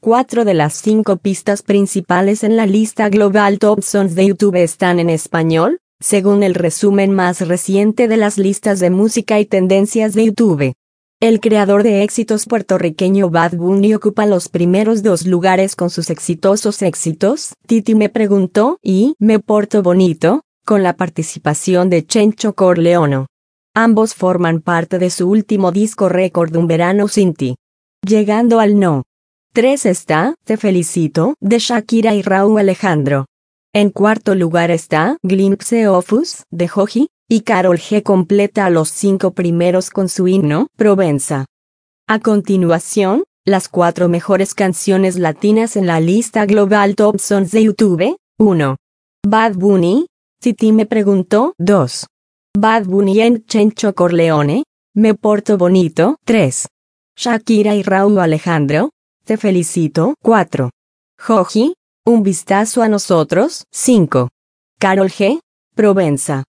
4 de las 5 pistas principales en la lista Global Top Songs de YouTube están en español, según el resumen más reciente de las listas de música y tendencias de YouTube. El creador de éxitos puertorriqueño Bad Bunny ocupa los primeros 2 lugares con sus exitosos éxitos Titi me preguntó y Me porto bonito, con la participación de Chencho Corleone. Ambos forman parte de su último disco récord Un verano sin ti. Llegando al No. 3 está Te felicito, de Shakira y Rauw Alejandro. En cuarto lugar está Glimpse of Us, de Joji, y Karol G completa a los 5 primeros con su himno, Provenza. A continuación, las 4 mejores canciones latinas en la lista Global Top Songs de YouTube. 1. Bad Bunny, Titi me preguntó. 2. Bad Bunny and Chencho Corleone, Me porto bonito. 3. Shakira y Rauw Alejandro, Te felicito. 4. Joji, Un vistazo a nosotros. 5. Karol G, Provenza.